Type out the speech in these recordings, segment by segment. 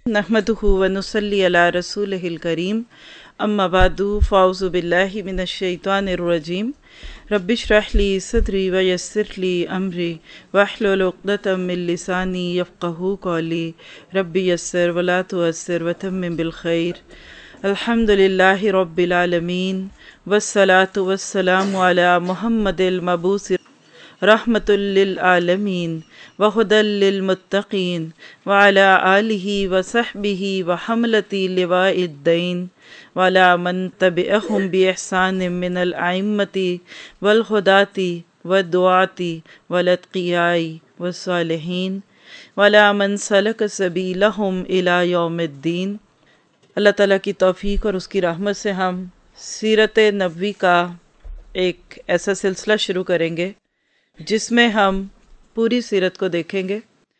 नहमदुहु व नुसल्ली अला रसूलिहिल करीम अम्मा बादु फ़ाउज़ु बिल्लाहि मिनश शैतानिर रजीम रब्बिश्रह ली सदरी व यस्सिर ली अमरी वहलुल उक़दतम मिन लिसानी यफ़क़हू क़ौली रब्बि यस्सिर व ला तुअस्सिर व तम्मिम बिल खैर। अल्हम्दुलिल्लाहि रब्बिल आलमीन वस्सलातु वस्सलामु अला मुहम्मदिल मबूस रहमतुल लिल आलमीन व हुदल लिल मुत्तक़ीन व अला आलिहि व सहबिहि व हमलति लिवाइद्दीन व अला मन तबिअहुम बि इहसानिम मिनल अइम्मति वल हुदाति व दुआति वल अत्क़ियाइ व सालिहीन व अला मन सलक सबीलहुम इला यौमिद्दीन। अल्लाह ताला की तौफ़ीक़ और उसकी रहमत से हम सीरत नबवी का एक ऐसा सिलसिला शुरू करेंगे जिसमें हम पूरी सीरत को देखेंगे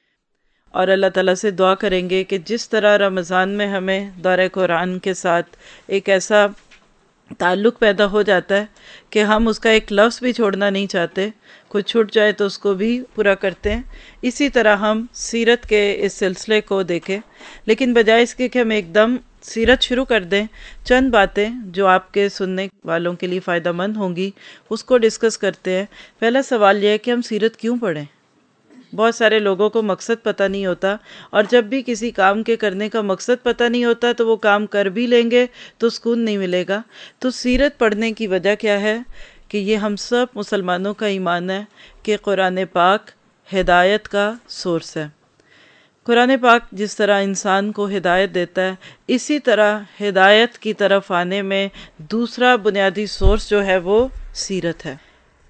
और अल्लाह ताला से दुआ करेंगे कि जिस तरह रमज़ान में हमें दौरे कुरान के साथ एक ऐसा ताल्लुक़ पैदा हो जाता है कि हम उसका एक लफ्ज़ भी छोड़ना नहीं चाहते, कुछ छूट जाए तो उसको भी पूरा करते हैं। इसी तरह हम सीरत के इस सिलसिले को देखें, लेकिन बजाय इसके कि हम एकदम सीरत शुरू कर दें, चंद बातें जो आपके सुनने वालों के लिए फ़ायदेमंद होंगी उसको डिस्कस करते हैं। पहला सवाल यह है कि हम सीरत क्यों पढ़ें। बहुत सारे लोगों को मकसद पता नहीं होता, और जब भी किसी काम के करने का मकसद पता नहीं होता तो वो काम कर भी लेंगे तो सुकून नहीं मिलेगा। तो सीरत पढ़ने की वजह क्या है कि ये हम सब मुसलमानों का ईमान है कि कुरान पाक हिदायत का सोर्स है। कुरान पाक जिस तरह इंसान को हिदायत देता है, इसी तरह हिदायत की तरफ आने में दूसरा बुनियादी सोर्स जो है वो सीरत है।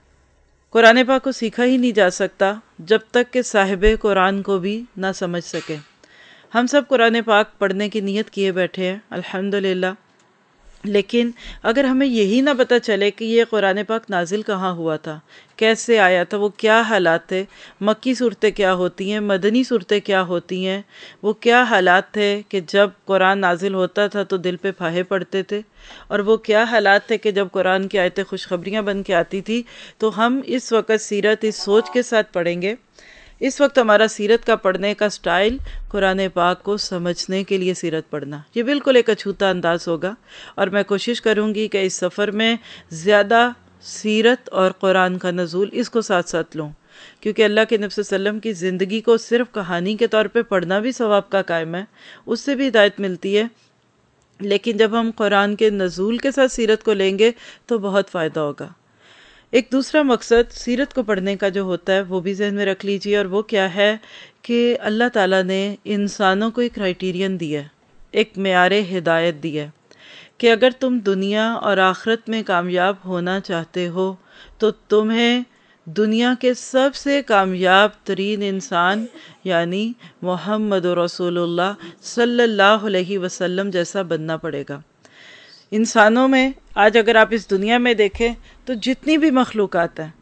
कुरान पाक को सीखा ही नहीं जा सकता जब तक कि साहिबे कुरान को भी ना समझ सके। हम सब कुरान पाक पढ़ने की नीयत किए बैठे हैं अल्हम्दुलिल्लाह, लेकिन अगर हमें यही ना पता चले कि ये कुरान पाक नाजिल कहाँ हुआ था, कैसे आया था, वो क्या हालात थे, मक्की सूरतें क्या होती हैं, मदनी सूरतें क्या होती हैं, वो क्या हालात थे कि जब कुरान नाजिल होता था तो दिल पे फाहे पड़ते थे, और वो क्या हालात थे कि जब कुरान की आयतें खुशखबरियाँ बन के आती थी। तो हम इस वक्त सीरत इस सोच के साथ पढ़ेंगे। इस वक्त हमारा सीरत का पढ़ने का स्टाइल कुरान पाक को समझने के लिए सीरत पढ़ना, ये बिल्कुल एक अछूता अंदाज होगा, और मैं कोशिश करूँगी कि इस सफ़र में ज़्यादा सीरत और कुरान का नज़ूल इसको साथ साथ लूँ, क्योंकि अल्लाह के नबी सल्लल्लाहु अलैहि वसल्लम की ज़िंदगी को सिर्फ़ कहानी के तौर पे पढ़ना भी सवाब का कायम है, उससे भी हिदायत मिलती है। लेकिन जब हम कुरान के नज़ूल के साथ सीरत को लेंगे तो बहुत फ़ायदा होगा। एक दूसरा मकसद सीरत को पढ़ने का जो होता है वो भी ज़हन में रख लीजिए, और वो क्या है कि अल्लाह ताला ने इंसानों को एक क्राइटेरियन दिया है, एक मेयार हिदायत दिया है कि अगर तुम दुनिया और आखिरत में कामयाब होना चाहते हो तो तुम्हें दुनिया के सबसे कामयाब तरीन इंसान यानी मोहम्मद रसूलुल्लाह सल्लल्लाहु अलैहि वसल्लम जैसा बनना पड़ेगा। इंसानों में आज अगर आप इस दुनिया में देखें तो जितनी भी मखलूक़ात हैं,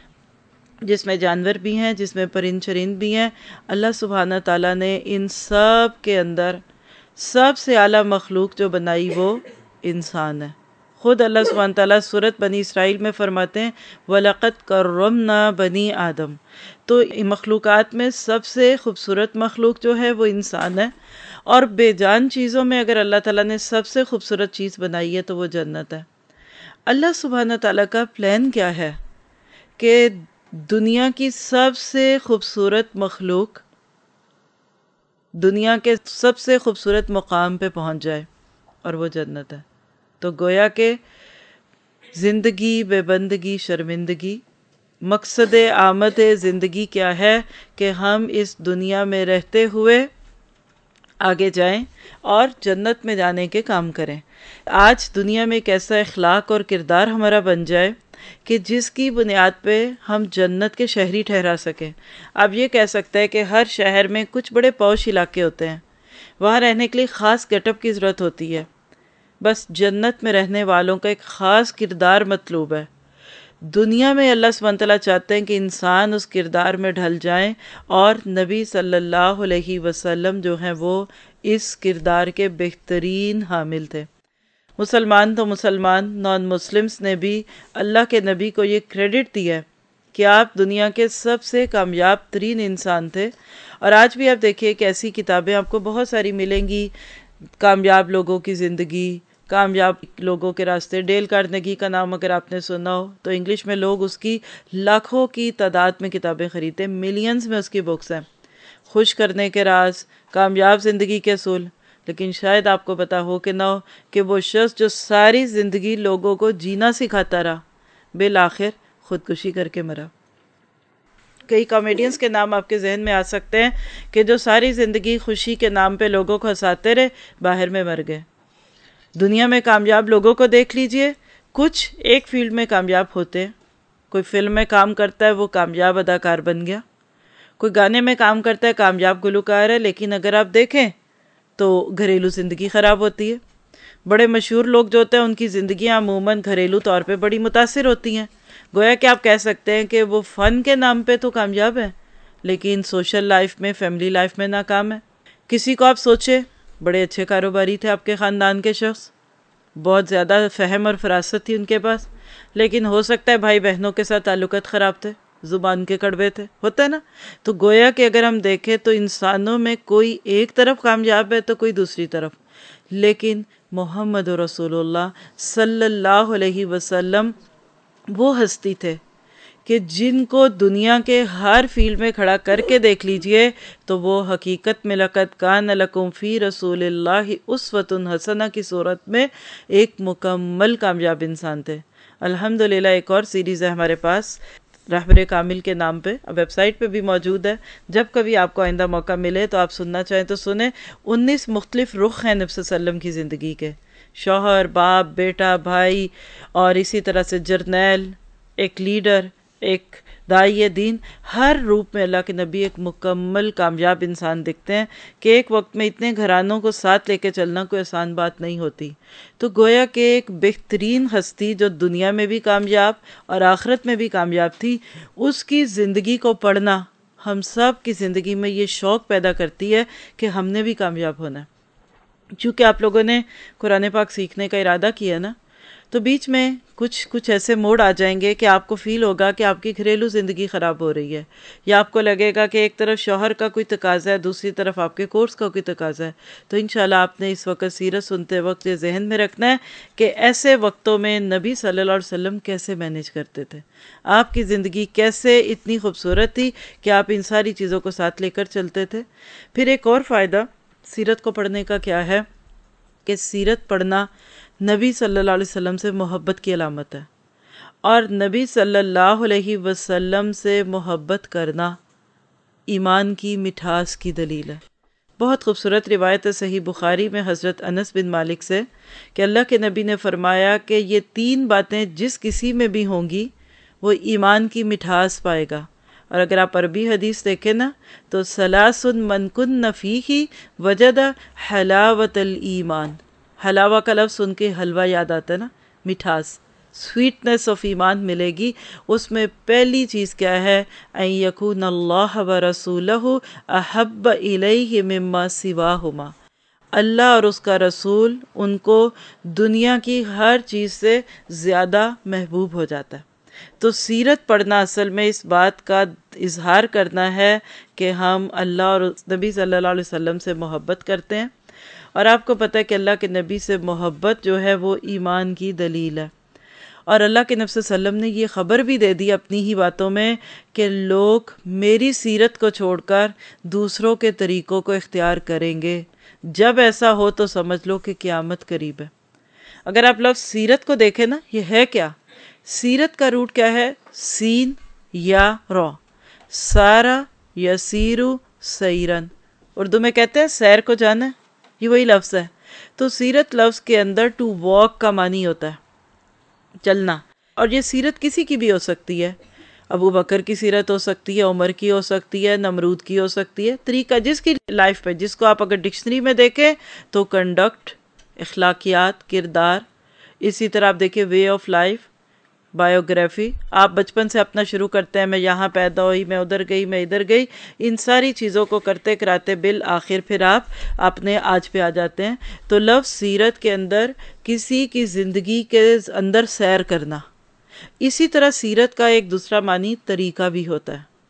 जिसमें जानवर भी हैं, जिसमें परिंद चरिंद भी हैं, अल्लाह सुब्हाना ताला ने इन सब के अंदर सबसे आला मखलूक जो बनाई वो इंसान है। खुद अल्लाह सुब्हाना ताला सूरत बनी इसराइल में फरमाते हैं वलक़द कर्रमना बनी आदम। तो मखलूक़ात में सबसे खूबसूरत मखलूक जो है वो इंसान है, और बेजान चीज़ों में अगर अल्लाह ताला ने सबसे खूबसूरत चीज़ बनाई है तो वो जन्नत है। अल्लाह सुब्हाना ताला का प्लान क्या है कि दुनिया की सबसे खूबसूरत मखलूक दुनिया के सबसे खूबसूरत मुकाम पे पहुंच जाए, और वो जन्नत है। तो गोया के ज़िंदगी बेबंदगी शर्मिंदगी, मकसद आमद ज़िंदगी क्या है कि हम इस दुनिया में रहते हुए आगे जाएं और जन्नत में जाने के काम करें। आज दुनिया में एक ऐसा इखलाक और किरदार हमारा बन जाए कि जिसकी बुनियाद पे हम जन्नत के शहरी ठहरा सकें। आप ये कह सकते हैं कि हर शहर में कुछ बड़े पौश इलाके होते हैं, वहाँ रहने के लिए ख़ास गेटअप की ज़रूरत होती है। बस जन्नत में रहने वालों का एक ख़ास किरदार मतलूब है। दुनिया में अल्लाह सुब्हानहू तआला चाहते हैं कि इंसान उस किरदार में ढल जाएं, और नबी सल्लल्लाहु अलैहि वसल्लम जो हैं वो इस किरदार के बेहतरीन हामिल थे। मुसलमान तो मुसलमान, नॉन मुस्लिम्स ने भी अल्लाह के नबी को ये क्रेडिट दिया है कि आप दुनिया के सबसे कामयाब तरीन इंसान थे, اور آج بھی آپ دیکھیے کہ ایسی کتابیں آپ کو بہت ساری ملیں گی، کامیاب لوگوں کی زندگی، کامیاب لوگوں کے راستے۔ ڈیل کارنیگی کا نام اگر آپ نے سنا ہو تو انگلش میں لوگ اس کی لاکھوں کی تعداد میں کتابیں خریدتے ہیں، ملینز میں اس کی بکس ہیں۔ خوش کرنے کے راز، کامیاب زندگی کے اصول۔ لیکن شاید آپ کو پتا ہو کہ نہ ہو کہ وہ شخص جو ساری زندگی لوگوں کو جینا سکھاتا رہا، بالآخر خودکشی کر کے مرا۔ کئی کامیڈینز کے نام آپ کے ذہن میں آ سکتے ہیں کہ جو ساری زندگی خوشی کے نام پہ لوگوں کو ہنساتے رہے، باہر میں مر گئے۔ دنیا میں کامیاب لوگوں کو دیکھ لیجئے، کچھ ایک فیلڈ میں کامیاب ہوتے ہیں۔ کوئی فلم میں کام کرتا ہے، وہ کامیاب اداکار بن گیا۔ کوئی گانے میں کام کرتا ہے، کامیاب گلوکار ہے، لیکن اگر آپ دیکھیں تو گھریلو زندگی خراب ہوتی ہے۔ بڑے مشہور لوگ جو ہوتے ہیں ان کی زندگیاں عموماً گھریلو طور پہ بڑی متاثر ہوتی ہیں۔ گویا کہ آپ کہہ سکتے ہیں کہ وہ فن کے نام پہ تو کامیاب ہیں، لیکن سوشل لائف میں، فیملی لائف میں ناکام ہے۔ کسی کو آپ سوچے، بڑے اچھے کاروباری تھے آپ کے خاندان کے شخص، بہت زیادہ فہم اور فراست تھی ان کے پاس، لیکن ہو سکتا ہے بھائی بہنوں کے ساتھ تعلقات خراب تھے، زبان کے کڑوے تھے، ہوتا ہے نا۔ تو گویا کہ اگر ہم دیکھیں تو انسانوں میں کوئی ایک طرف کامیاب ہے تو کوئی دوسری طرف، لیکن محمد رسول اللہ صلی اللہ علیہ وسلم وہ ہستی تھے کہ جن کو دنیا کے ہر فیلڈ میں کھڑا کر کے دیکھ لیجئے تو وہ حقیقت میں لقد کان لکم فی رسول اللہ اسوۃ حسنہ کی صورت میں ایک مکمل کامیاب انسان تھے۔ الحمدللہ ایک اور سیریز ہے ہمارے پاس رہبر کامل کے نام پہ، اب ویب سائٹ پہ بھی موجود ہے، جب کبھی آپ کو آئندہ موقع ملے تو آپ سننا چاہیں تو سنیں۔ 19 مختلف رخ ہیں نبی صلی اللہ علیہ وسلم کی زندگی کے، شوہر، باپ، بیٹا، بھائی، اور اسی طرح سے جرنیل، ایک لیڈر، ایک داعی دین، ہر روپ میں اللہ کے نبی ایک مکمل کامیاب انسان دکھتے ہیں کہ ایک وقت میں اتنے گھرانوں کو ساتھ لے کے چلنا کوئی آسان بات نہیں ہوتی۔ تو گویا کہ ایک بہترین ہستی جو دنیا میں بھی کامیاب اور آخرت میں بھی کامیاب تھی، اس کی زندگی کو پڑھنا ہم سب کی زندگی میں یہ شوق پیدا کرتی ہے کہ ہم نے بھی کامیاب ہونا ہے۔ چونکہ آپ لوگوں نے قرآن پاک سیکھنے کا ارادہ کیا نا، تو بیچ میں کچھ ایسے موڑ آ جائیں گے کہ آپ کو فیل ہوگا کہ آپ کی گھریلو زندگی خراب ہو رہی ہے، یا آپ کو لگے گا کہ ایک طرف شوہر کا کوئی تقاضا ہے، دوسری طرف آپ کے کورس کا کوئی تقاضا ہے۔ تو انشاءاللہ آپ نے اس وقت سیرت سنتے وقت یہ ذہن میں رکھنا ہے کہ ایسے وقتوں میں نبی صلی اللہ علیہ وسلم کیسے مینیج کرتے تھے، آپ کی زندگی کیسے اتنی خوبصورت تھی کہ آپ ان ساری چیزوں کو ساتھ لے کر چلتے تھے۔ پھر ایک اور فائدہ سیرت کو پڑھنے کا کیا ہے کہ سیرت پڑھنا نبی صلی اللہ علیہ وسلم سے محبت کی علامت ہے، اور نبی صلی اللہ علیہ وسلم سے محبت کرنا ایمان کی مٹھاس کی دلیل ہے۔ بہت خوبصورت روایت ہے صحیح بخاری میں حضرت انس بن مالک سے کہ اللہ کے نبی نے فرمایا کہ یہ 3 باتیں جس کسی میں بھی ہوں گی وہ ایمان کی مٹھاس پائے گا۔ اور اگر آپ عربی حدیث دیکھیں نا تو ثلاث من کن فیہ وجد حلاوت الایمان، حلاوہ کا لفظ سن کے حلوہ یاد آتا ہے نا، مٹھاس، سویٹنس آف ایمان ملے گی۔ اس میں پہلی چیز کیا ہے؟ ان یکون اللہ ورسولہ احب الیہ مما سواہما، اللہ اور اس کا رسول ان کو دنیا کی ہر چیز سے زیادہ محبوب ہو جاتا ہے۔ تو سیرت پڑھنا اصل میں اس بات کا اظہار کرنا ہے کہ ہم اللہ اور نبی صلی اللہ علیہ وسلم سے محبت کرتے ہیں، اور آپ کو پتہ ہے کہ اللہ کے نبی سے محبت جو ہے وہ ایمان کی دلیل ہے۔ اور اللہ کے نبی صلی اللہ علیہ وسلم نے یہ خبر بھی دے دی اپنی ہی باتوں میں کہ لوگ میری سیرت کو چھوڑ کر دوسروں کے طریقوں کو اختیار کریں گے، جب ایسا ہو تو سمجھ لو کہ قیامت قریب ہے۔ اگر آپ لفظ سیرت کو دیکھیں نا، یہ ہے کیا؟ سیرت کا روٹ کیا ہے؟ سین یا را، سارا یسیرو سیرن، اردو میں کہتے ہیں سیر کو جانا ہے، یہ وہی لفظ ہے۔ تو سیرت لفظ کے اندر ٹو واک کا معنی ہوتا ہے چلنا، اور یہ سیرت کسی کی بھی ہو سکتی ہے، ابو بکر کی سیرت ہو سکتی ہے، عمر کی ہو سکتی ہے، نمرود کی ہو سکتی ہے، طریقہ جس کی لائف پہ، جس کو آپ اگر ڈکشنری میں دیکھیں تو کنڈکٹ، اخلاقیات، کردار، اسی طرح آپ دیکھیں وے آف لائف، بایوگرافی، آپ بچپن سے اپنا شروع کرتے ہیں، میں یہاں پیدا ہوئی، میں ادھر گئی، میں ادھر گئی، ان ساری چیزوں کو کرتے کراتے بالآخر پھر آپ اپنے آج پہ آ جاتے ہیں۔ تو لفظ سیرت کے اندر کسی کی زندگی کے اندر سیر کرنا۔ اسی طرح سیرت کا ایک دوسرا معنی طریقہ بھی ہوتا ہے،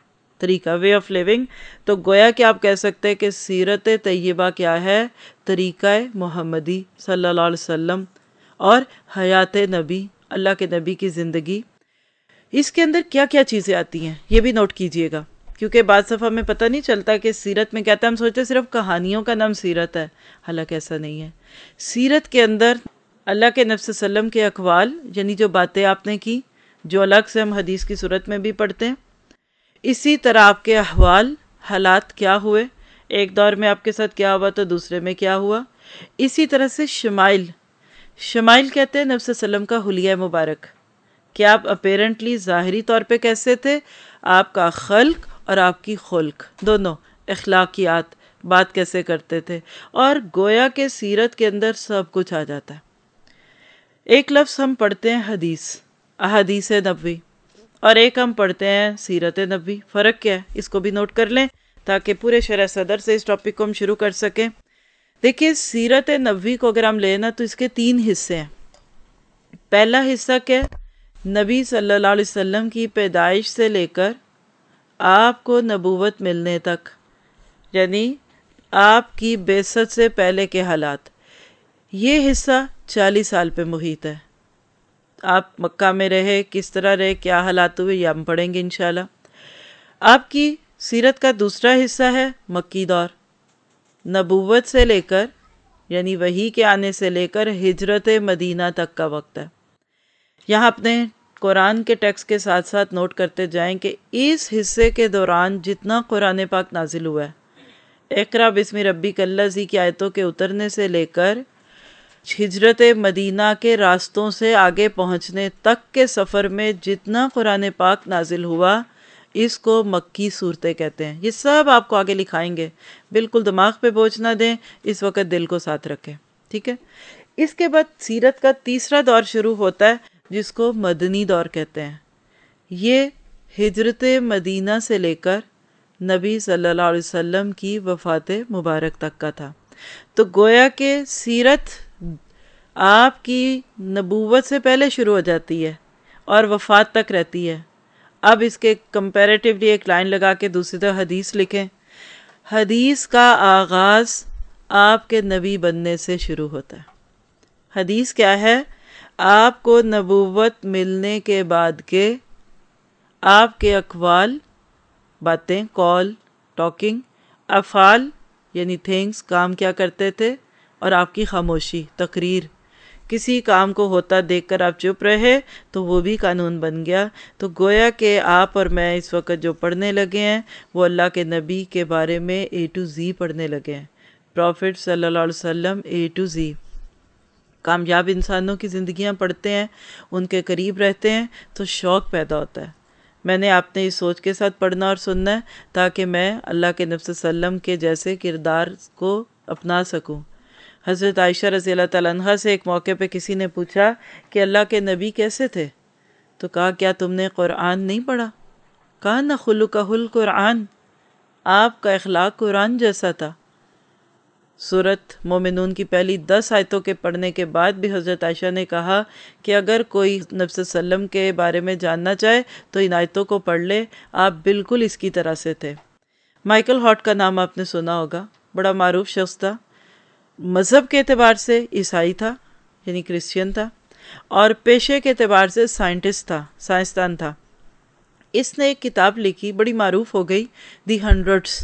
طریقہ، وے آف لیونگ. تو گویا کہ آپ کہہ سکتے ہیں کہ سیرت طیبہ کیا ہے؟ طریقہ محمدی صلی اللہ علیہ وسلم اور حیات نبی، اللہ کے نبی کی زندگی. اس کے اندر کیا کیا چیزیں آتی ہیں یہ بھی نوٹ کیجئے گا، کیونکہ بعض دفعہ ہمیں پتہ نہیں چلتا کہ سیرت میں کہتا ہے، ہم سوچتے صرف کہانیوں کا نام سیرت ہے، حالانکہ ایسا نہیں ہے. سیرت کے اندر اللہ کے نبی صلی اللہ علیہ وسلم کے اقوال، یعنی جو باتیں آپ نے کی، جو الگ سے ہم حدیث کی صورت میں بھی پڑھتے ہیں. اسی طرح آپ کے احوال، حالات کیا ہوئے، ایک دور میں آپ کے ساتھ کیا ہوا تو دوسرے میں کیا ہوا. اسی طرح سے شمائل، شمائل کہتے ہیں نبی صلی اللہ علیہ وسلم کا حلیہ مبارک، کہ آپ اپیرنٹلی ظاہری طور پہ کیسے تھے، آپ کا خلق اور آپ کی خلق دونوں، اخلاقیات، بات کیسے کرتے تھے. اور گویا کہ سیرت کے اندر سب کچھ آ جاتا ہے. ایک لفظ ہم پڑھتے ہیں حدیث، احادیث نبوی، اور ایک ہم پڑھتے ہیں سیرت نبوی. فرق کیا ہے اس کو بھی نوٹ کر لیں تاکہ پورے شرح صدر سے اس ٹاپک کو ہم شروع کر سکیں. دیکھیے سیرت نبوی کو اگر ہم لینا تو اس کے 3 حصے ہیں. پہلا حصہ کیا ہے؟ نبی صلی اللہ علیہ وسلم کی پیدائش سے لے کر آپ کو نبوت ملنے تک، یعنی آپ کی بعثت سے پہلے کے حالات. یہ حصہ 40 سال پہ محیط ہے. آپ مکہ میں رہے، کس طرح رہے، کیا حالات ہوئے، یہ ہم پڑھیں گے انشاءاللہ. آپ کی سیرت کا دوسرا حصہ ہے مکی دور، نبوت سے لے کر، یعنی وحی کے آنے سے لے کر ہجرت مدینہ تک کا وقت ہے. یہاں اپنے قرآن کے ٹیکسٹ کے ساتھ ساتھ نوٹ کرتے جائیں کہ اس حصے کے دوران جتنا قرآن پاک نازل ہوا ہے، اقرا بسم ربک الذی کی آیتوں کے اترنے سے لے کر ہجرت مدینہ کے راستوں سے آگے پہنچنے تک کے سفر میں جتنا قرآن پاک نازل ہوا، اس کو مکی صورتیں کہتے ہیں. یہ سب آپ کو آگے لکھائیں گے، بالکل دماغ پہ بوجھ نہ دیں، اس وقت دل کو ساتھ رکھیں. ٹھیک ہے. اس کے بعد سیرت کا تیسرا دور شروع ہوتا ہے جس کو مدنی دور کہتے ہیں. یہ ہجرت مدینہ سے لے کر نبی صلی اللہ علیہ وسلم کی وفات مبارک تک کا تھا. تو گویا کہ سیرت آپ کی نبوت سے پہلے شروع ہو جاتی ہے اور وفات تک رہتی ہے. اب اس کے کمپیریٹیولی ایک لائن لگا کے دوسری طرف حدیث لکھیں. حدیث کا آغاز آپ کے نبی بننے سے شروع ہوتا ہے. حدیث کیا ہے؟ آپ کو نبوت ملنے کے بعد کے آپ کے اقوال، باتیں، قول، ٹاکنگ، افعال یعنی تھنگس، کام کیا کرتے تھے، اور آپ کی خاموشی، تقریر. کسی کام کو ہوتا دیکھ کر آپ چپ رہے تو وہ بھی قانون بن گیا. تو گویا کہ آپ اور میں اس وقت جو پڑھنے لگے ہیں وہ اللہ کے نبی کے بارے میں A to Z پڑھنے لگے ہیں. پروفٹ صلی اللہ علیہ وسلم A to Z. کامیاب انسانوں کی زندگیاں پڑھتے ہیں، ان کے قریب رہتے ہیں تو شوق پیدا ہوتا ہے. میں نے آپ نے اس سوچ کے ساتھ پڑھنا اور سننا ہے تاکہ میں اللہ کے نبی صلی اللہ علیہ وسلم کے جیسے کردار کو اپنا سکوں. حضرت عائشہ رضی اللہ تعالیٰ عنہ سے ایک موقع پہ کسی نے پوچھا کہ اللہ کے نبی کیسے تھے؟ تو کہا کیا تم نے قرآن نہیں پڑھا؟ کہا نہ خلقہ القرآن، آپ کا اخلاق قرآن جیسا تھا. سورۃ مومنون کی پہلی 10 آیتوں کے پڑھنے کے بعد بھی حضرت عائشہ نے کہا کہ اگر کوئی نبی صلی اللہ علیہ وسلم کے بارے میں جاننا چاہے تو ان آیتوں کو پڑھ لے، آپ بالکل اس کی طرح سے تھے. مائیکل ہارٹ کا نام آپ نے سنا ہوگا، بڑا معروف شخص تھا. مذہب کے اعتبار سے عیسائی تھا، یعنی کرسچین تھا، اور پیشے کے اعتبار سے سائنٹسٹ تھا، سائنسدان تھا. اس نے ایک کتاب لکھی، بڑی معروف ہو گئی، دی ہنڈریڈس،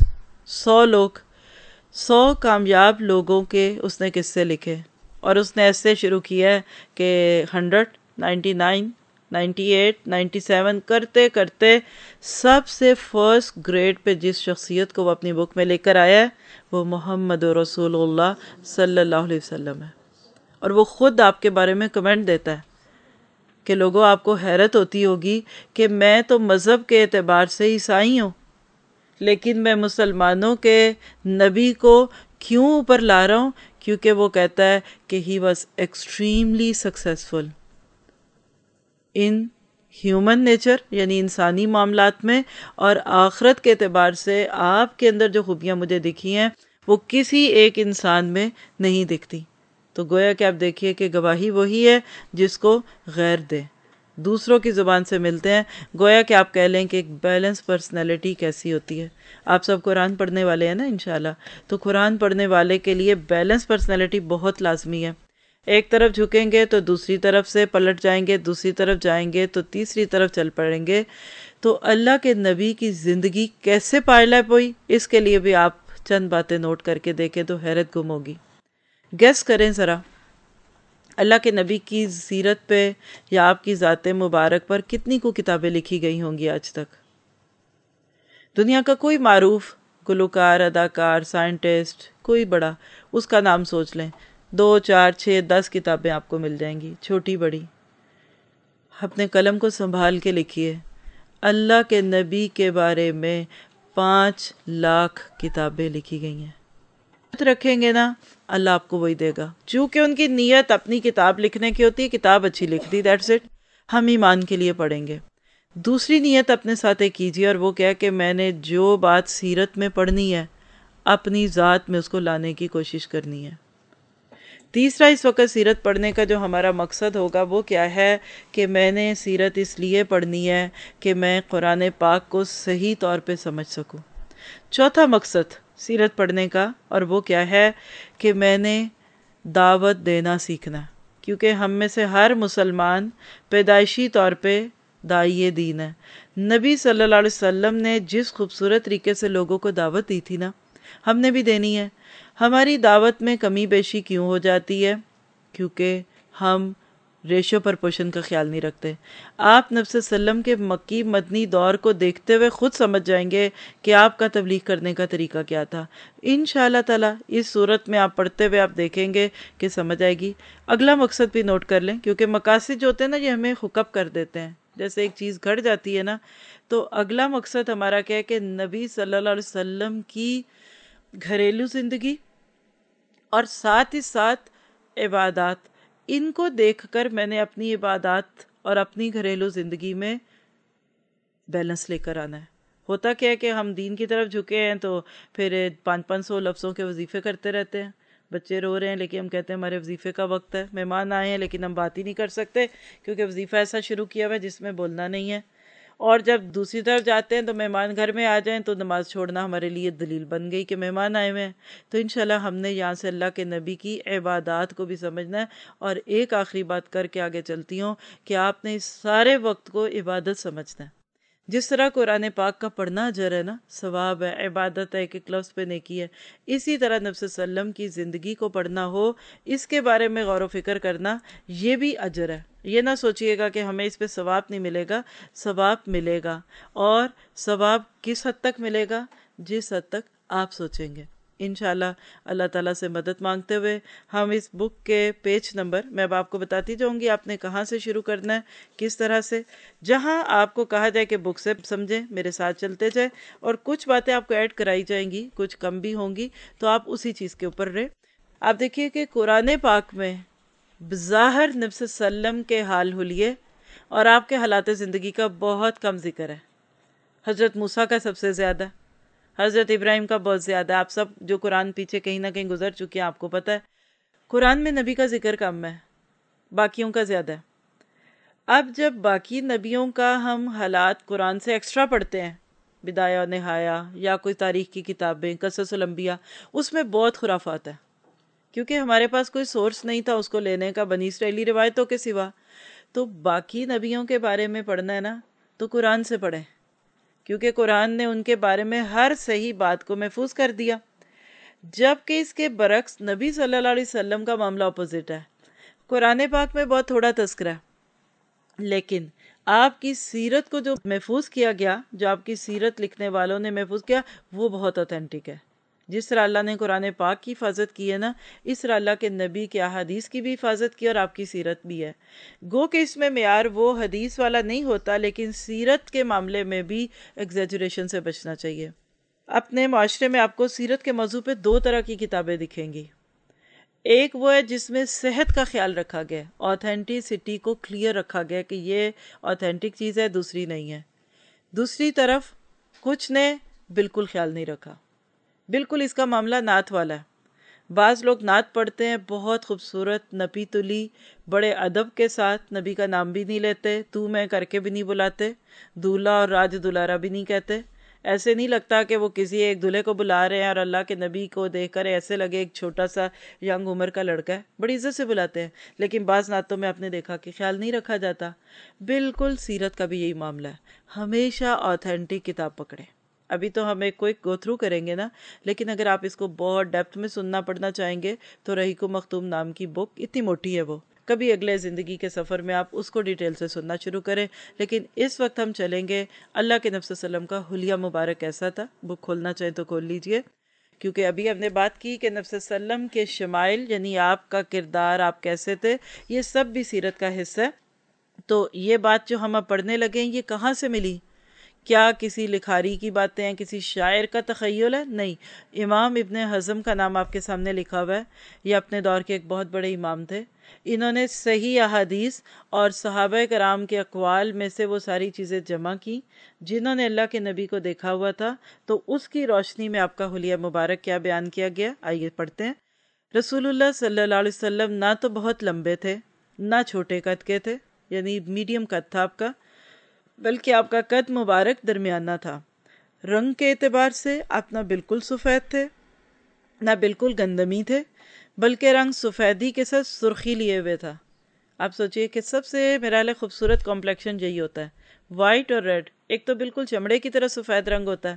100 کامیاب لوگوں کے اس نے قصے لکھے. اور اس نے ایسے شروع کیا ہے کہ 100، 99، 98، 97 کرتے کرتے سب سے فرسٹ گریڈ پہ جس شخصیت کو وہ اپنی بک میں لے کر آیا ہے وہ محمد رسول اللہ صلی اللہ علیہ وسلم ہے. اور وہ خود آپ کے بارے میں کمنٹ دیتا ہے کہ لوگوں آپ کو حیرت ہوتی ہوگی کہ میں تو مذہب کے اعتبار سے عیسائی ہوں، لیکن میں مسلمانوں کے نبی کو کیوں اوپر لا رہا ہوں؟ کیونکہ وہ کہتا ہے کہ he was extremely successful in human nature, یعنی انسانی معاملات میں، اور آخرت کے اعتبار سے آپ کے اندر جو خوبیاں مجھے دکھی ہیں وہ کسی ایک انسان میں نہیں دکھتی. تو گویا کہ آپ دیکھیے کہ گواہی وہی ہے جس کو غیر دے. دوسروں کی زبان سے ملتے ہیں. گویا کہ آپ کہہ لیں کہ ایک بیلنس پرسنالٹی کیسی ہوتی ہے. آپ سب قرآن پڑھنے والے ہیں نا انشاءاللہ، تو قرآن پڑھنے والے کے لیے بیلنس پرسنالٹی بہت لازمی ہے. ایک طرف جھکیں گے تو دوسری طرف سے پلٹ جائیں گے، دوسری طرف جائیں گے تو تیسری طرف چل پڑیں گے. تو اللہ کے نبی کی زندگی کیسے پائلا پوئی، اس کے لیے بھی آپ چند باتیں نوٹ کر کے دیکھیں تو حیرت گم ہوگی. گیس کریں ذرا، اللہ کے نبی کی سیرت پہ یا آپ کی ذات مبارک پر کتنی کو کتابیں لکھی گئی ہوں گی آج تک. دنیا کا کوئی معروف گلوکار، اداکار، سائنٹسٹ، کوئی بڑا، اس کا نام سوچ لیں، 2 4 6 10 کتابیں آپ کو مل جائیں گی، چھوٹی بڑی. اپنے قلم کو سنبھال کے لکھیے. اللہ کے نبی کے بارے میں 5 لاکھ کتابیں لکھی گئی ہیں. رکھیں گے نا، اللہ آپ کو وہی دے گا. چونکہ ان کی نیت اپنی کتاب لکھنے کی ہوتی ہے، کتاب اچھی لکھ دی، دیٹس اٹ، ہم ایمان کے لیے پڑھیں گے. دوسری نیت اپنے ساتھ ایک کیجیے، اور وہ کیا کہ میں نے جو بات سیرت میں پڑھنی ہے اپنی ذات میں اس کو لانے کی کوشش کرنی ہے. تیسرا، اس وقت سیرت پڑھنے کا جو ہمارا مقصد ہوگا وہ کیا ہے کہ میں نے سیرت اس لیے پڑھنی ہے کہ میں قرآن پاک کو صحیح طور پہ سمجھ سکوں. چوتھا مقصد سیرت پڑھنے کا، اور وہ کیا ہے کہ میں نے دعوت دینا سیکھنا. کیونکہ ہم میں سے ہر مسلمان پیدائشی طور پہ داعی دین ہے. نبی صلی اللہ علیہ وسلم نے جس خوبصورت طریقے سے لوگوں کو دعوت دی تھی نا، ہم نے بھی دینی ہے. ہماری دعوت میں کمی بیشی کیوں ہو جاتی ہے؟ کیونکہ ہم ریشو پرپوشن کا خیال نہیں رکھتے. آپ نبی صلی اللہ علیہ وسلم کے مکی مدنی دور کو دیکھتے ہوئے خود سمجھ جائیں گے کہ آپ کا تبلیغ کرنے کا طریقہ کیا تھا. انشاءاللہ تعالیٰ اس صورت میں آپ پڑھتے ہوئے آپ دیکھیں گے کہ سمجھ آئے گی. اگلا مقصد بھی نوٹ کر لیں، کیونکہ مقاصد جو ہوتے ہیں نا یہ ہمیں حکم کر دیتے ہیں. جیسے ایک چیز گھٹ جاتی ہے نا، تو اگلا مقصد ہمارا کیا ہے کہ نبی صلی اللہ علیہ وسلم کی گھریلو زندگی اور ساتھ ہی ساتھ عبادات، ان کو دیکھ کر میں نے اپنی عبادات اور اپنی گھریلو زندگی میں بیلنس لے کر آنا ہے. ہوتا کیا ہے کہ ہم دین کی طرف جھکے ہیں تو پھر 500 لفظوں کے وظیفے کرتے رہتے ہیں. بچے رو رہے ہیں لیکن ہم کہتے ہیں ہمارے وظیفے کا وقت ہے. مہمان آئے ہیں لیکن ہم بات ہی نہیں کر سکتے کیونکہ وظیفہ ایسا شروع کیا ہوا ہے جس میں بولنا نہیں ہے. اور جب دوسری طرف جاتے ہیں تو مہمان گھر میں آ جائیں تو نماز چھوڑنا ہمارے لیے دلیل بن گئی کہ مہمان آئے ہوئے ہیں. تو انشاءاللہ ہم نے یہاں سے اللہ کے نبی کی عبادات کو بھی سمجھنا ہے. اور ایک آخری بات کر کے آگے چلتی ہوں کہ آپ نے اس سارے وقت کو عبادت سمجھنا ہے. جس طرح قرآن پاک کا پڑھنا اجر ہے نا، ثواب ہے، عبادت ہے، ایک لفظ پہ نیکی ہے، اسی طرح نبی صلی اللہ علیہ وسلم کی زندگی کو پڑھنا ہو، اس کے بارے میں غور و فکر کرنا، یہ بھی اجر ہے. یہ نہ سوچئے گا کہ ہمیں اس پہ ثواب نہیں ملے گا. ثواب ملے گا. اور ثواب کس حد تک ملے گا؟ جس حد تک آپ سوچیں گے. انشاءاللہ اللہ تعالیٰ سے مدد مانگتے ہوئے ہم اس بک کے پیج نمبر میں اب آپ کو بتاتی جاؤں گی، آپ نے کہاں سے شروع کرنا ہے، کس طرح سے. جہاں آپ کو کہا جائے کہ بک سے سمجھیں، میرے ساتھ چلتے جائیں، اور کچھ باتیں آپ کو ایڈ کرائی جائیں گی، کچھ کم بھی ہوں گی، تو آپ اسی چیز کے اوپر رہیں. آپ دیکھیے کہ قرآن پاک میں بظاہر نبی صلی اللہ علیہ وسلم کے حال حلیے اور آپ کے حالات زندگی کا بہت کم ذکر ہے. حضرت موسیٰ کا سب سے زیادہ، حضرت ابراہیم کا بہت زیادہ. آپ سب جو قرآن پیچھے کہیں نہ کہیں گزر چکے ہیں آپ کو پتہ ہے قرآن میں نبی کا ذکر کم ہے، باقیوں کا زیادہ ہے. اب جب باقی نبیوں کا ہم حالات قرآن سے ایکسٹرا پڑھتے ہیں، بدایہ و نہایہ یا کوئی تاریخ کی کتابیں، قصص الانبیاء، اس میں بہت خرافات ہے. کیونکہ ہمارے پاس کوئی سورس نہیں تھا اس کو لینے کا بنی اسرائیلی روایتوں کے سوا. تو باقی نبیوں کے بارے میں پڑھنا ہے نا تو قرآن سے پڑھیں، کیونکہ قرآن نے ان کے بارے میں ہر صحیح بات کو محفوظ کر دیا. جبکہ اس کے برعکس نبی صلی اللہ علیہ وسلم کا معاملہ اپوزٹ ہے. قرآن پاک میں بہت تھوڑا تذکرہ ہے، لیکن آپ کی سیرت کو جو محفوظ کیا گیا، جو آپ کی سیرت لکھنے والوں نے محفوظ کیا، وہ بہت اوتھینٹک ہے. جس طرح اللہ نے قرآن پاک کی حفاظت کی ہے نا، اس طرح اللہ کے نبی کے احادیث کی بھی حفاظت کی اور آپ کی سیرت بھی ہے. گو کہ اس میں معیار وہ حدیث والا نہیں ہوتا، لیکن سیرت کے معاملے میں بھی ایگزیجریشن سے بچنا چاہیے. اپنے معاشرے میں آپ کو سیرت کے موضوع پہ 2 طرح کی کتابیں دکھیں گی. ایک وہ ہے جس میں صحت کا خیال رکھا گیا، آتھینٹیسٹی کو کلیئر رکھا گیا کہ یہ آتھینٹک چیز ہے، دوسری نہیں ہے. دوسری طرف کچھ نے بالکل خیال نہیں رکھا، بالکل اس کا معاملہ نعت والا ہے. بعض لوگ نعت پڑھتے ہیں بہت خوبصورت نپی تلی، بڑے ادب کے ساتھ، نبی کا نام بھی نہیں لیتے، تو میں کر کے بھی نہیں بلاتے، دولہا اور راج دلارا بھی نہیں کہتے۔ ایسے نہیں لگتا کہ وہ کسی ایک دلہے کو بلا رہے ہیں اور اللہ کے نبی کو دیکھ کر ایسے لگے ایک چھوٹا سا ینگ عمر کا لڑکا ہے، بڑی عزت سے بلاتے ہیں۔ لیکن بعض نعتوں میں آپ نے دیکھا کہ خیال نہیں رکھا جاتا۔ بالکل سیرت کا بھی یہی معاملہ ہے، ہمیشہ آتھینٹک کتاب پکڑیں۔ ابھی تو ہم ایک کوئک گو تھرو کریں گے نا، لیکن اگر آپ اس کو بہت ڈیپتھ میں سننا پڑھنا چاہیں گے تو رحیق مختوم نام کی بک اتنی موٹی ہے، وہ کبھی اگلے زندگی کے سفر میں آپ اس کو ڈیٹیل سے سننا شروع کریں۔ لیکن اس وقت ہم چلیں گے اللہ کے نبی صلی اللہ علیہ وسلم کا حلیہ مبارک کیسا تھا۔ بک کھولنا چاہیں تو کھول لیجئے، کیونکہ ابھی ہم نے بات کی کہ نبی صلی اللہ علیہ وسلم کے شمائل، یعنی آپ کا کردار، آپ کیسے تھے، یہ سب بھی سیرت کا حصہ ہے۔ تو یہ بات جو ہم اب پڑھنے لگے ہیں، یہ کہاں سے ملی؟ کیا کسی لکھاری کی باتیں ہیں، کسی شاعر کا تخیل ہے؟ نہیں، امام ابن حزم کا نام آپ کے سامنے لکھا ہوا ہے۔ یہ اپنے دور کے ایک بہت بڑے امام تھے۔ انہوں نے صحیح احادیث اور صحابہ کرام کے اقوال میں سے وہ ساری چیزیں جمع کی جنہوں نے اللہ کے نبی کو دیکھا ہوا تھا، تو اس کی روشنی میں آپ کا حلیہ مبارک کیا بیان کیا گیا، آئیے پڑھتے ہیں۔ رسول اللہ صلی اللہ علیہ وسلم نہ تو بہت لمبے تھے، نہ چھوٹے قد کے تھے، یعنی میڈیم قد تھا آپ کا، بلکہ آپ کا قد مبارک درمیانہ تھا۔ رنگ کے اعتبار سے آپ نہ بالکل سفید تھے، نہ بالکل گندمی تھے، بلکہ رنگ سفیدی کے ساتھ سرخی لیے ہوئے تھا۔ آپ سوچئے کہ سب سے میرا لئے خوبصورت کمپلیکشن یہی ہوتا ہے، وائٹ اور ریڈ، ایک تو بالکل چمڑے کی طرح سفید رنگ ہوتا ہے،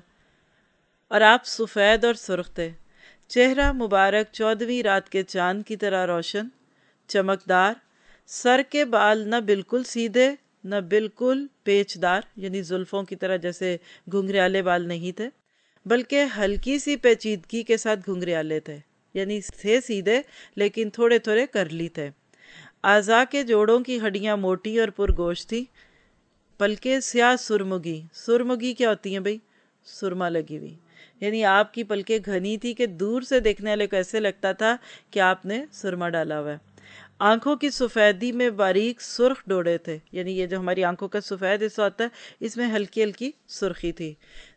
اور آپ سفید اور سرخ تھے۔ چہرہ مبارک 14ویں رات کے چاند کی طرح روشن، چمکدار، سر کے بال نہ بالکل سیدھے نہ بالکل پیچ دار، یعنی زلفوں کی طرح جیسے گھنگریالے بال نہیں تھے، بلکہ ہلکی سی پیچیدگی کے ساتھ گھنگریالے تھے، یعنی تھے سیدھے لیکن تھوڑے تھوڑے کرلی تھے۔ اعضاء کے جوڑوں کی ہڈیاں موٹی اور پرگوشت تھی، پلکیں سیاہ سرمگی۔ سرمگی کیا ہوتی ہیں بھئی؟ سرما لگی ہوئی، یعنی آپ کی پلکیں گھنی تھی کہ دور سے دیکھنے والے کو ایسے لگتا تھا کہ آپ نے سرما ڈالا ہوا ہے۔ آنکھوں کی سفیدی میں باریک سرخ ڈوڑے تھے، یعنی یہ جو ہماری آنکھوں کا سفید حصہ ہوتا ہے اس میں ہلکی ہلکی سرخی تھی۔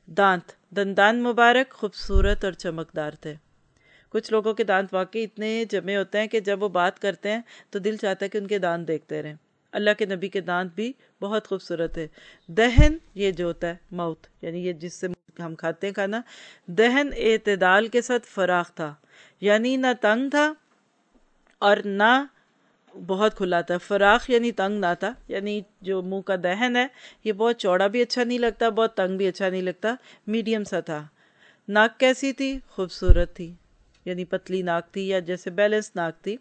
دندان مبارک خوبصورت اور چمکدار تھے۔ کچھ لوگوں کے دانت واقعی اتنے جمے ہوتے ہیں کہ جب وہ بات کرتے ہیں تو دل چاہتا ہے کہ ان کے دانت دیکھتے رہیں۔ اللہ کے نبی کے دانت بھی بہت خوبصورت ہے۔ دہن، یہ جو ہوتا ہے ماؤتھ، یعنی یہ جس سے ہم کھاتے ہیں کھانا، دہن اعتدال کے ساتھ فراخ تھا، یعنی نہ تنگ تھا اور نہ بہت کھلا تھا۔ فراخ یعنی تنگ نہ تھا، یعنی جو منہ کا دہن ہے یہ بہت چوڑا بھی اچھا نہیں لگتا، بہت تنگ بھی اچھا نہیں لگتا، میڈیم سا تھا۔ ناک کیسی تھی؟ خوبصورت تھی، یعنی پتلی ناک تھی یا جیسے بیلنس ناک تھی۔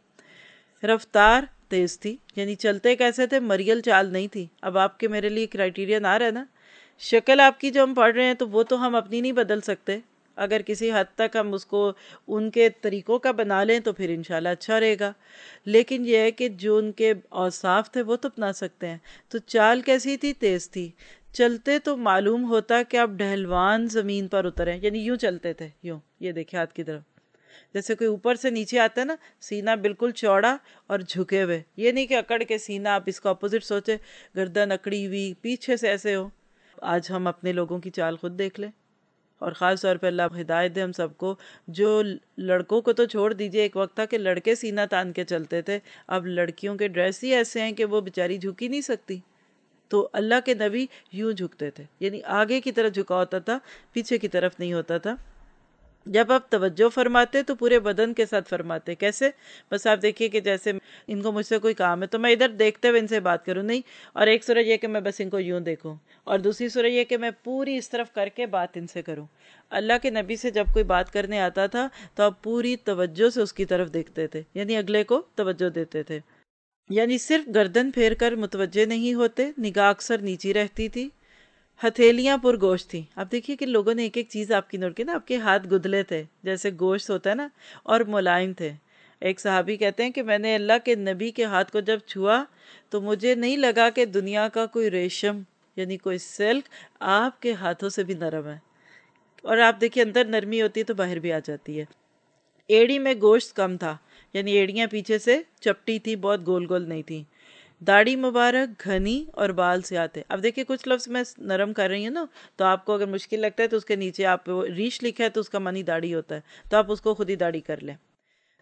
رفتار تیز تھی، یعنی چلتے کیسے تھے؟ مریل چال نہیں تھی۔ اب آپ کے میرے لیے کرائیٹیرین آ رہا ہے نا، شکل آپ کی جو ہم پڑھ رہے ہیں تو وہ تو ہم اپنی نہیں بدل سکتے، اگر کسی حد تک ہم اس کو ان کے طریقوں کا بنا لیں تو پھر انشاءاللہ اچھا رہے گا، لیکن یہ ہے کہ جو ان کے اوصاف تھے وہ تو اپنا سکتے ہیں۔ تو چال کیسی تھی؟ تیز تھی۔ چلتے تو معلوم ہوتا کہ آپ ڈھلوان زمین پر اتریں، یعنی یوں چلتے تھے، یوں، یہ دیکھیں ہاتھ کی طرف، جیسے کوئی اوپر سے نیچے آتا ہے نا، سینہ بالکل چوڑا اور جھکے ہوئے، یہ نہیں کہ اکڑ کے سینہ، آپ اس کو اپوزٹ سوچے، گردن اکڑی ہوئی پیچھے سے ایسے ہو۔ آج ہم اپنے لوگوں کی چال خود دیکھ لیں، اور خاص طور پہ اللہ ہدایت دے ہم سب کو، جو لڑکوں کو تو چھوڑ دیجئے، ایک وقت تھا کہ لڑکے سینہ تان کے چلتے تھے، اب لڑکیوں کے ڈریس ہی ایسے ہیں کہ وہ بیچاری جھکی نہیں سکتی۔ تو اللہ کے نبی یوں جھکتے تھے، یعنی آگے کی طرف جھکا ہوتا تھا، پیچھے کی طرف نہیں ہوتا تھا۔ جب آپ توجہ فرماتے تو پورے بدن کے ساتھ فرماتے۔ کیسے؟ بس آپ دیکھیے کہ جیسے ان کو مجھ سے کوئی کام ہے تو میں ادھر دیکھتے ہوئے ان سے بات کروں نہیں، اور ایک صورت یہ کہ میں بس ان کو یوں دیکھوں، اور دوسری صورت یہ کہ میں پوری اس طرف کر کے بات ان سے کروں۔ اللہ کے نبی سے جب کوئی بات کرنے آتا تھا تو آپ پوری توجہ سے اس کی طرف دیکھتے تھے، یعنی اگلے کو توجہ دیتے تھے، یعنی صرف گردن پھیر کر متوجہ نہیں ہوتے، نگاہ اکثر نیچی رہتی تھی، ہتھیلیاں پر گوشت تھی۔ آپ دیکھیے کہ لوگوں نے ایک ایک چیز آپ کی نوٹ کی نا، آپ کے ہاتھ گدلے تھے جیسے گوشت ہوتا ہے نا، اور ملائم تھے۔ ایک صحابی کہتے ہیں کہ میں نے اللہ کے نبی کے ہاتھ کو جب چھوا تو مجھے نہیں لگا کہ دنیا کا کوئی ریشم یعنی کوئی سلک آپ کے ہاتھوں سے بھی نرم ہے۔ اور آپ دیکھیے اندر نرمی ہوتی ہے تو باہر بھی آ جاتی ہے۔ ایڑی میں گوشت کم تھا، یعنی ایڑیاں پیچھے سے چپٹی تھی، بہت گول گول نہیں تھی۔ داڑھی مبارک گھنی اور بال سیاہ تھے۔ اب دیکھیں کچھ لفظ میں نرم کر رہی ہوں نا، تو آپ کو اگر مشکل لگتا ہے تو اس کے نیچے آپ ریش لکھا ہے تو اس کا معنی داڑھی ہوتا ہے، تو آپ اس کو خود ہی داڑھی کر لیں۔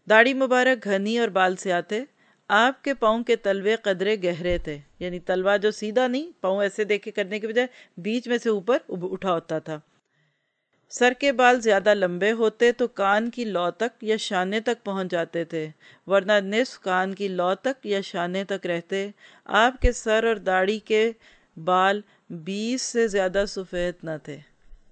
داڑھی مبارک گھنی اور بال سیاہ تھے، آپ کے پاؤں کے تلوے قدرے گہرے تھے، یعنی تلوا جو سیدھا نہیں، پاؤں ایسے دیکھ کے کرنے کے بجائے بیچ میں سے اوپر اٹھا ہوتا تھا۔ سر کے بال زیادہ لمبے ہوتے تو کان کی لو تک یا شانے تک پہنچ جاتے تھے، ورنہ نصف کان کی لو تک یا شانے تک رہتے۔ آپ کے سر اور داڑھی کے بال 20 سے زیادہ سفید نہ تھے،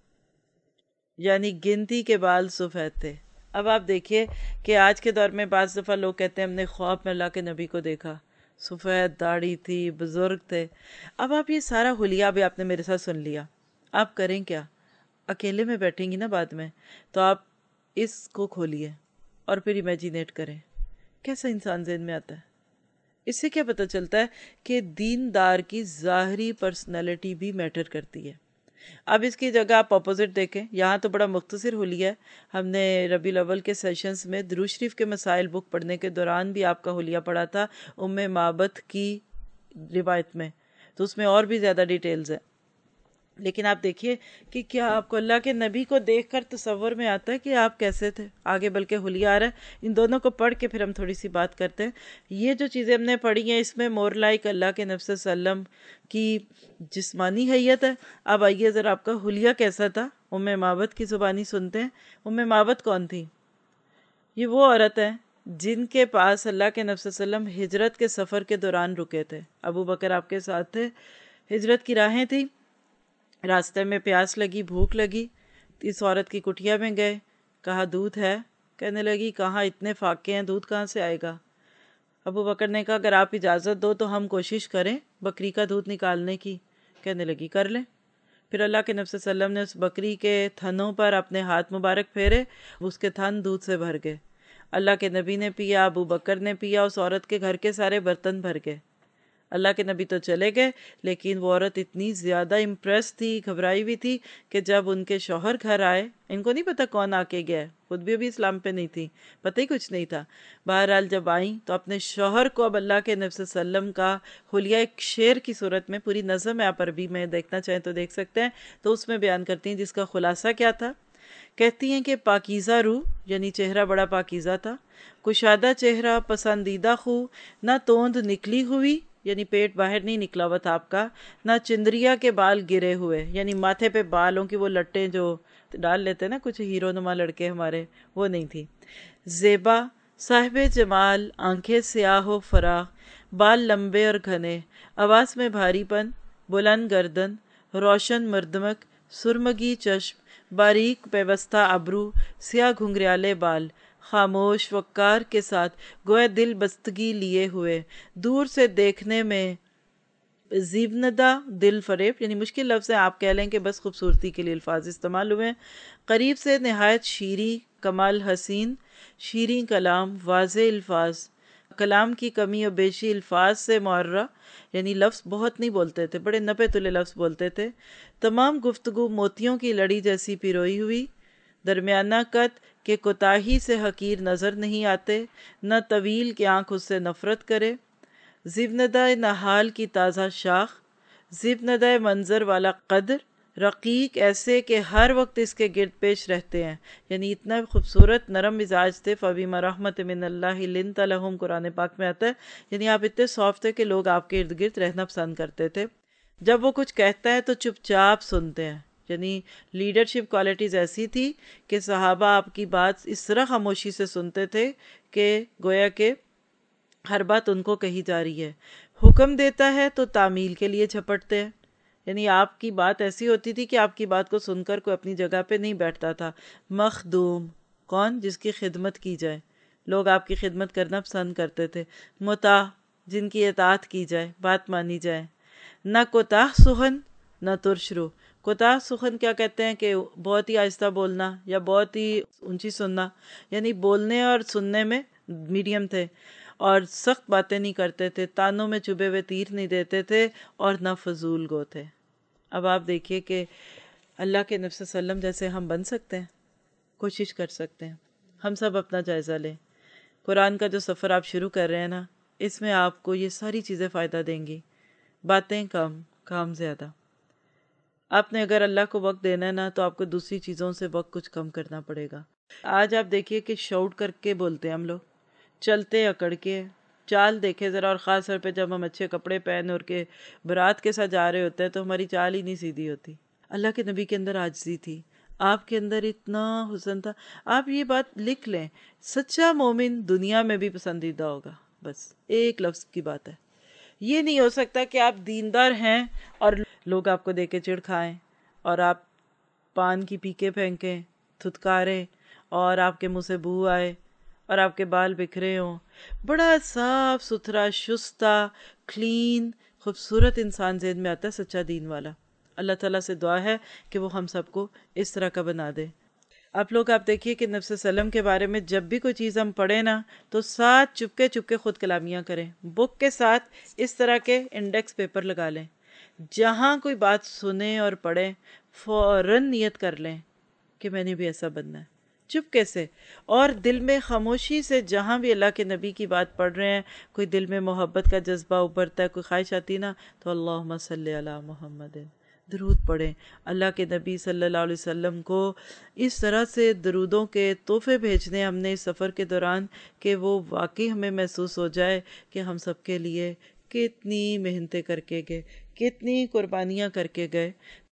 یعنی گنتی کے بال سفید تھے۔ اب آپ دیکھیے کہ آج کے دور میں بعض دفعہ لوگ کہتے ہیں ہم نے خواب میں اللہ کے نبی کو دیکھا، سفید داڑھی تھی، بزرگ تھے۔ اب آپ یہ سارا حلیہ بھی آپ نے میرے ساتھ سن لیا، آپ کریں کیا؟ اکیلے میں بیٹھیں گی نا بعد میں، تو آپ اس کو کھولیے اور پھر امیجینیٹ کریں کیسا انسان ذہن میں آتا ہے۔ اس سے کیا پتہ چلتا ہے کہ دیندار کی ظاہری پرسنالٹی بھی میٹر کرتی ہے۔ اب اس کی جگہ آپ اپوزٹ دیکھیں، یہاں تو بڑا مختصر حلیہ ہے۔ ہم نے ربیع الاول کے سیشنز میں درود شریف کے مسائل بک پڑھنے کے دوران بھی آپ کا حلیہ پڑھا تھا ام معبد کی روایت میں، تو اس میں اور بھی زیادہ ڈیٹیلز ہیں۔ لیکن آپ دیکھیے کہ کیا آپ کو اللہ کے نبی کو دیکھ کر تصور میں آتا ہے کہ آپ کیسے تھے؟ آگے بلکہ حلیہ آ رہا ہے، ان دونوں کو پڑھ کے پھر ہم تھوڑی سی بات کرتے ہیں۔ یہ جو چیزیں ہم نے پڑھی ہیں اس میں مور لائک اللہ کے نبی صلی اللہ علیہ وسلم کی جسمانی حیت ہے۔ اب آئیے ذرا آپ کا حلیہ کیسا تھا، ام معبد کی زبانی سنتے ہیں۔ ام معبد کون تھی؟ یہ وہ عورت ہے جن کے پاس اللہ کے نبی صلی اللہ علیہ وسلم ہجرت کے سفر کے دوران رکے تھے۔ ابو بکر آپ کے ساتھ تھے، ہجرت کی راہیں تھی، راستے میں پیاس لگی، بھوک لگی، اس عورت کی کٹیا میں گئے، کہا دودھ ہے؟ کہنے لگی کہاں، اتنے فاقے ہیں، دودھ کہاں سے آئے گا؟ ابو بکر نے کہا اگر آپ اجازت دو تو ہم کوشش کریں بکری کا دودھ نکالنے کی۔ کہنے لگی کر لیں۔ پھر اللہ کے نبی صلی اللہ علیہ وسلم نے اس بکری کے تھنوں پر اپنے ہاتھ مبارک پھیرے، اس کے تھن دودھ سے بھر گئے۔ اللہ کے نبی نے پیا، ابو بکر نے پیا، اس عورت کے گھر کے سارے برتن بھر گئے۔ اللہ کے نبی تو چلے گئے، لیکن وہ عورت اتنی زیادہ امپریس تھی، گھبرائی ہوئی تھی کہ جب ان کے شوہر گھر آئے، ان کو نہیں پتا کون آ کے گیا ہے، خود بھی ابھی اسلام پہ نہیں تھی، پتہ ہی کچھ نہیں تھا۔ بہرحال جب آئیں تو اپنے شوہر کو اب اللہ کے نبی صلی اللہ علیہ وسلم کا حلیہ ایک شعر کی صورت میں، پوری نظم ہے، آپ عربی میں دیکھنا چاہیں تو دیکھ سکتے ہیں، تو اس میں بیان کرتی ہیں، جس کا خلاصہ کیا تھا۔ کہتی ہیں کہ پاکیزہ روح، یعنی چہرہ بڑا پاکیزہ تھا، کشادہ چہرہ، پسندیدہ خو، نہ توند نکلی ہوئی، یعنی پیٹ باہر نہیں نکلا ہوا تھا آپ کا، نہ چندریا کے بال گرے ہوئے، یعنی ماتھے پہ بالوں کی وہ لٹیں جو ڈال لیتے نا کچھ ہیرو نما لڑکے ہمارے، وہ نہیں تھی۔ زیبا، صاحب جمال، آنکھیں سیاہ و فراخ، بال لمبے اور گھنے، آواز میں بھاری پن، بلند گردن، روشن مردمک، سرمگی چشم، باریک پیوستہ ابرو، سیاہ گھنگریالے بال، خاموش وقار کے ساتھ گویا دل بستگی لیے ہوئے، دور سے دیکھنے میں زیبندہ دل فریب، یعنی مشکل لفظ ہے، آپ کہہ لیں کہ بس خوبصورتی کے لیے الفاظ استعمال ہوئے ہیں، قریب سے نہایت شیریں، کمال حسین، شیریں کلام، واضح الفاظ، کلام کی کمی و بیشی، الفاظ سے معرہ، یعنی لفظ بہت نہیں بولتے تھے، بڑے نپے تلے لفظ بولتے تھے، تمام گفتگو موتیوں کی لڑی جیسی پیروئی ہوئی، درمیانہ قد کہ کوتاہی سے حقیر نظر نہیں آتے، نہ طویل کہ آنکھ اس سے نفرت کرے، زبندہ نہال کی تازہ شاخ، زبندہ منظر والا قدر، رقیق ایسے کہ ہر وقت اس کے گرد پیش رہتے ہیں، یعنی اتنا خوبصورت نرم مزاج تھے۔ فَبِمَا رَحْمَةٍ مِّنَ اللَّهِ لِنْتَ لَهُمْ قرآن پاک میں آتا ہے، یعنی آپ اتنے سافٹ تھے کہ لوگ آپ کے ارد گرد رہنا پسند کرتے تھے۔ جب وہ کچھ کہتا ہے تو چپ چاپ سنتے ہیں، یعنی لیڈرشپ کوالٹیز ایسی تھی کہ صحابہ آپ کی بات اس طرح خاموشی سے سنتے تھے کہ گویا کہ ہر بات ان کو کہی جا رہی ہے۔ حکم دیتا ہے تو تعمیل کے لیے جھپٹتے ہیں، یعنی آپ کی بات ایسی ہوتی تھی کہ آپ کی بات کو سن کر کوئی اپنی جگہ پہ نہیں بیٹھتا تھا۔ مخدوم، کون؟ جس کی خدمت کی جائے، لوگ آپ کی خدمت کرنا پسند کرتے تھے۔ مطاع، جن کی اطاعت کی جائے، بات مانی جائے۔ نہ کوتاہ سخن، نہ ترش رو۔ کوتاہ سخن کیا کہتے ہیں کہ بہت ہی آہستہ بولنا یا بہت ہی اونچی سننا، یعنی بولنے اور سننے میں میڈیم تھے، اور سخت باتیں نہیں کرتے تھے، تانوں میں چبھے ہوئے تیر نہیں دیتے تھے، اور نہ فضول گو تھے۔ اب آپ دیکھیے کہ اللہ کے نبی صلی اللہ علیہ وسلم جیسے ہم بن سکتے ہیں، کوشش کر سکتے ہیں۔ ہم سب اپنا جائزہ لیں۔ قرآن کا جو سفر آپ شروع کر رہے ہیں نا، اس میں آپ کو یہ ساری چیزیں فائدہ دیں گی، باتیں کم، کام زیادہ۔ آپ نے اگر اللہ کو وقت دینا ہے نا، تو آپ کو دوسری چیزوں سے وقت کچھ کم کرنا پڑے گا۔ آج آپ دیکھیے کہ شاؤٹ کر کے بولتے ہیں ہم لوگ، چلتے اکڑ کے، چال دیکھے ذرا، اور خاص طور پہ جب ہم اچھے کپڑے پہن اور کے برات کے ساتھ جا رہے ہوتے ہیں تو ہماری چال ہی نہیں سیدھی ہوتی۔ اللہ کے نبی کے اندر عاجزی تھی، آپ کے اندر اتنا حسن تھا۔ آپ یہ بات لکھ لیں، سچا مومن دنیا میں بھی پسندیدہ ہوگا، بس ایک لفظ کی بات ہے۔ یہ نہیں ہو سکتا کہ آپ دیندار ہیں اور لوگ آپ کو دیکھ کے چڑ کھائیں، اور آپ پان کی پیکے پھینکیں، تھتکاریں، اور آپ کے منہ سے بو آئے، اور آپ کے بال بکھرے ہوں۔ بڑا صاف ستھرا، شستہ، کلین، خوبصورت انسان ذہن میں آتا ہے سچا دین والا۔ اللہ تعالیٰ سے دعا ہے کہ وہ ہم سب کو اس طرح کا بنا دے۔ آپ دیکھیے کہ نبی صلی اللہ علیہ وسلم کے بارے میں جب بھی کوئی چیز ہم پڑھیں نا تو ساتھ چپکے چپکے خود کلامیاں کریں، بک کے ساتھ اس طرح کے انڈیکس پیپر لگا لیں، جہاں کوئی بات سنیں اور پڑھیں فوراً نیت کر لیں کہ میں نے بھی ایسا بننا ہے، چپکے سے، اور دل میں خاموشی سے جہاں بھی اللہ کے نبی کی بات پڑھ رہے ہیں، کوئی دل میں محبت کا جذبہ ابھرتا ہے، کوئی خواہش آتی نا، تو اللہم صلی علی محمد، درود پڑھیں۔ اللہ کے نبی صلی اللہ علیہ وسلم کو اس طرح سے درودوں کے تحفے بھیجنے ہم نے اس سفر کے دوران کہ وہ واقعی ہمیں محسوس ہو جائے کہ ہم سب کے لیے کتنی محنتیں کر کے گئے، کتنی قربانیاں کر کے گئے۔